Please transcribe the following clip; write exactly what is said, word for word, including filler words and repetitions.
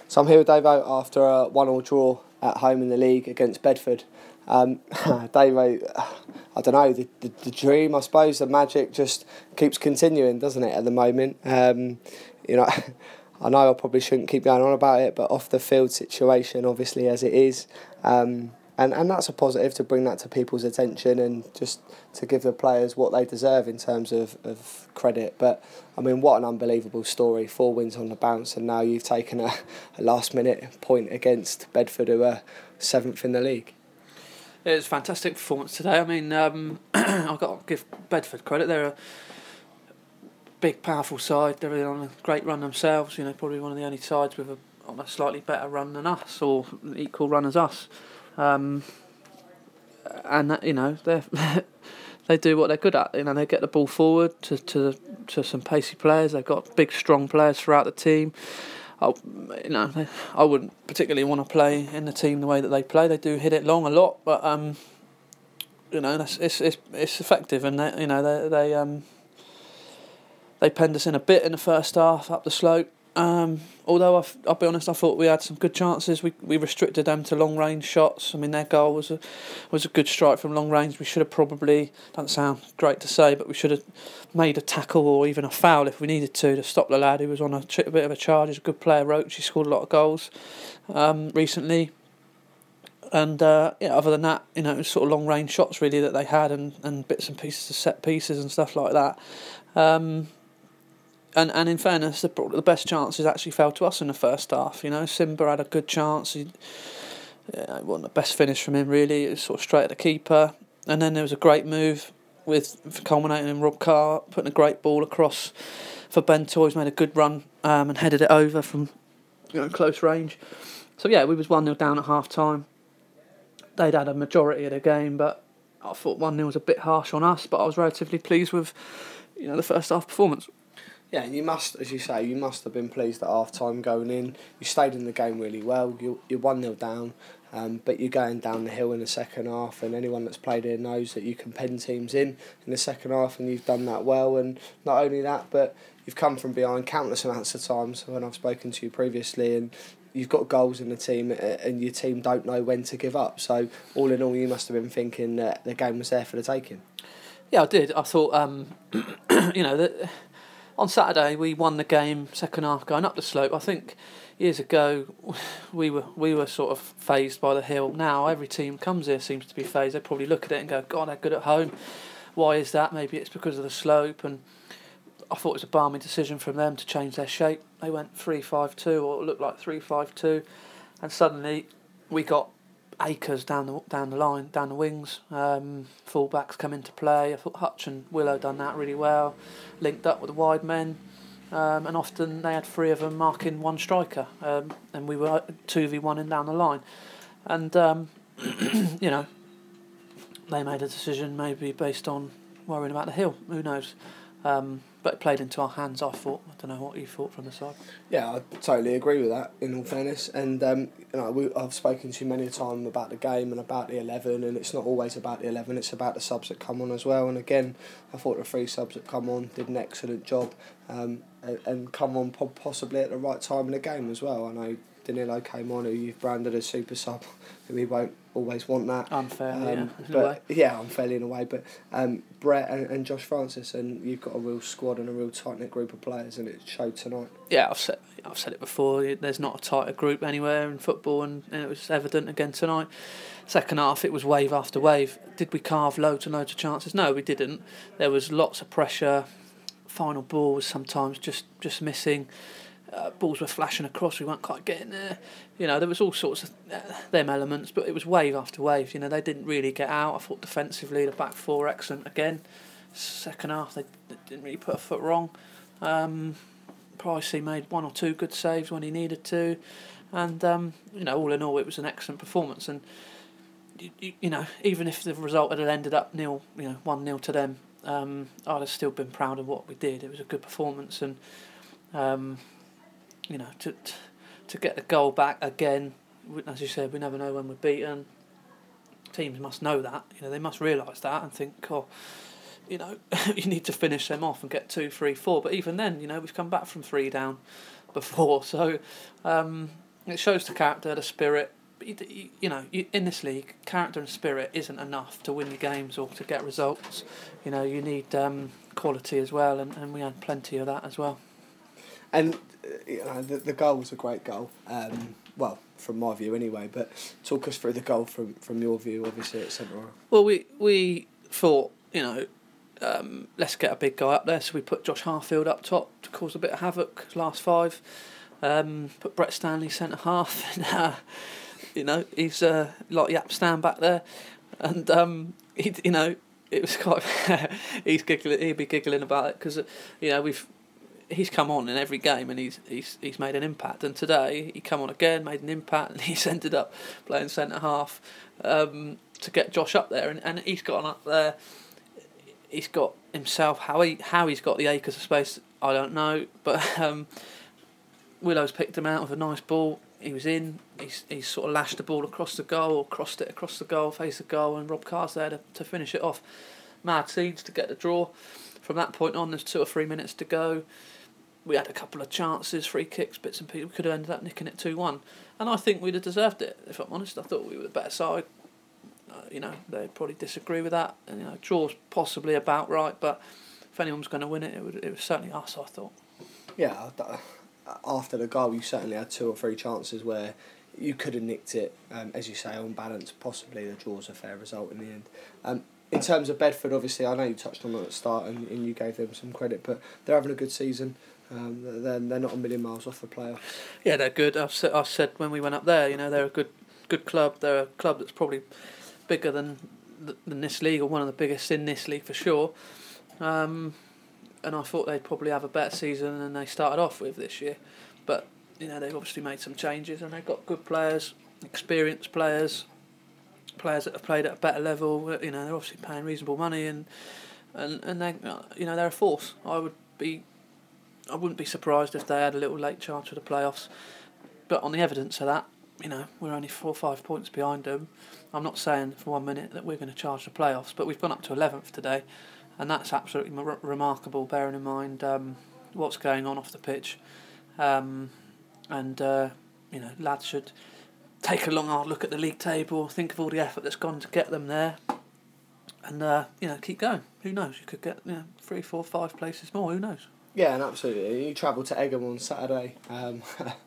So I'm here with Dave after a one-all draw at home in the league against Bedford. Um, Dave, I don't know, the, the, the dream, I suppose, the magic just keeps continuing, doesn't it, at the moment? Um, you know, I know I probably shouldn't keep going on about it, but off the field situation, obviously, as it is, um, and, and that's a positive to bring that to people's attention and just to give the players what they deserve in terms of, of credit. But, I mean, what an unbelievable story. Four wins on the bounce, and now you've taken a, a last-minute point against Bedford, who are seventh in the league. It was a fantastic performance today. I mean, um, I've got to give Bedford credit. They're a big, powerful side. They're on a great run themselves. You know, probably one of the only sides with a, on a slightly better run than us, or equal run as us. Um, and that, you know, they they do what they're good at. You know, they get the ball forward to to to some pacey players. They've got big, strong players throughout the team. I, you know, they, I wouldn't particularly want to play in the team the way that they play. They do hit it long a lot, but um, you know, that's, it's it's it's effective, and they, you know, they they um they penned us in a bit in the first half up the slope. Um, although I've, I'll be honest, I thought we had some good chances. We we restricted them to long range shots. I mean, their goal was a was a good strike from long range. We should have probably, doesn't sound great to say, but we should have made a tackle or even a foul if we needed to to stop the lad who was on a, a bit of a charge. He's a good player, Roach. He scored a lot of goals um, recently. And uh, yeah, other than that, you know, it was sort of long range shots really that they had, and, and bits and pieces of set pieces and stuff like that. Um, And and in fairness, the, the best chances actually fell to us in the first half. You know, Simba had a good chance. He, yeah, it wasn't the best finish from him really. It was sort of straight at the keeper. And then there was a great move with culminating in Rob Carr putting a great ball across for Ben Toys. Made a good run um, and headed it over from, you know, close range. So yeah, we was one nil down at half time. They'd had a majority of the game, but I thought one nil was a bit harsh on us. But I was relatively pleased with, you know, the first half performance. Yeah, you must, as you say, you must have been pleased at half time going in. You stayed in the game really well. You, you're one nil down, um, but you're going down the hill in the second half, and anyone that's played here knows that you can pen teams in in the second half, and you've done that well. And not only that, but you've come from behind countless amounts of times when I've spoken to you previously, and you've got goals in the team, and your team don't know when to give up. So all in all, you must have been thinking that the game was there for the taking. Yeah, I did. I thought, um, you know, that. On Saturday, we won the game second half going up the slope. I think years ago we were we were sort of phased by the hill. Now every team comes here seems to be phased. They probably look at it and go, God, they're good at home. Why is that? Maybe it's because of the slope. And I thought it was a balmy decision from them to change their shape. They went three five two, or it looked like three five two, and suddenly we got acres down the down the line, down the wings. Um, full-backs come into play. I thought Hutch and Willow done that really well, linked up with the wide men, um, and often they had three of them marking one striker, um, and we were two v one in down the line. And um, you know, they made a decision maybe based on worrying about the hill. Who knows? Um, but it played into our hands, I thought. I don't know what you thought from the side. Yeah, I totally agree with that, in all fairness. And um, you know, we, I've spoken to you many a time about the game and about the eleven, and it's not always about the eleven, it's about the subs that come on as well. And again, I thought the three subs that come on did an excellent job, um, and, and come on possibly at the right time in the game as well. I know Danilo came on, who you've branded as super sub, who we won't always want that. Unfairly, um, yeah. In but, a way. Yeah, unfairly in a way. But um, Brett and, and Josh Francis, and you've got a real squad and a real tight-knit group of players, and it showed tonight. Yeah, I've said I've said it before. There's not a tighter group anywhere in football, and, and it was evident again tonight. Second half, it was wave after wave. Did we carve loads and loads of chances? No, we didn't. There was lots of pressure. Final ball was sometimes just just missing. Uh, balls were flashing across. We weren't quite getting there. You know, there was all sorts of uh, them elements, but it was wave after wave. You know, they didn't really get out. I thought defensively, the back four excellent again. Second half, they, they didn't really put a foot wrong. Um, Pricey made one or two good saves when he needed to, and um, you know, all in all, it was an excellent performance. And you, you, you know, even if the result had ended up nil, you know, one nil to them, um, I'd have still been proud of what we did. It was a good performance, and um, you know, to to get the goal back again, as you said, we never know when we're beaten. Teams must know that. You know, they must realise that and think, oh, you know, you need to finish them off and get two, three, four. But even then, you know, we've come back from three down before. So, um, it shows the character, the spirit. But you, you, you know, you, in this league, character and spirit isn't enough to win your games or to get results. You know, you need um, quality as well, and, and we had plenty of that as well. And uh, you know, the the goal was a great goal. Um, well, from my view anyway. But talk us through the goal from, from your view, obviously at centre half. Well, we we thought, you know, um, let's get a big guy up there. So we put Josh Harfield up top to cause a bit of havoc. Last five, um, put Brett Stanley centre half. And, uh, you know, he's uh, like Yap Stan back there, and um, he, you know, it was quite. he's giggling. He'd be giggling about it because, uh, you know, we've. He's come on in every game and he's he's he's made an impact. And today he come on again, made an impact, and he's ended up playing centre half um, to get Josh up there. And, and he's got up there. He's got himself how he how he's got the acres of space. I don't know, but um, Willow's picked him out with a nice ball. He was in. He's he's sort of lashed the ball across the goal, or crossed it across the goal, face the goal, and Rob Carr's there to, to finish it off. Mad scenes to get the draw. From that point on, there's two or three minutes to go. We had a couple of chances, free kicks, bits and pieces. We could have ended up nicking it two one. And I think we'd have deserved it, if I'm honest. I thought we were the better side. Uh, you know, they'd probably disagree with that. And, you know, draw's possibly about right, but if anyone's going to win it, it, would, it was certainly us, I thought. Yeah, after the goal, you certainly had two or three chances where you could have nicked it. Um, as you say, on balance, possibly the draw's a fair result in the end. Um, in terms of Bedford, obviously, I know you touched on it at the start and, and you gave them some credit, but they're having a good season. Um, they're, they're not a million miles off the playoffs. Yeah, they're good. I've said, I said when we went up there, you know, they're a good good club. They're a club that's probably bigger than than this league, or one of the biggest in this league for sure. Um, and I thought they'd probably have a better season than they started off with this year. But, you know, they've obviously made some changes and they've got good players, experienced players, players that have played at a better level. You know, they're obviously paying reasonable money and and, and they, you know, they're a force. I would be... I wouldn't be surprised if they had a little late charge for the playoffs. But on the evidence of that, you know, we're only four or five points behind them. I'm not saying for one minute that we're going to charge the playoffs, but we've gone up to eleventh today, and that's absolutely mar- remarkable, bearing in mind um, what's going on off the pitch. Um, and, uh, you know, lads should take a long, hard look at the league table, think of all the effort that's gone to get them there, and, uh, you know, keep going. Who knows? You could get, you know, three, four, five places more. Who knows? Yeah, and absolutely. You travel to Egham on Saturday. Um,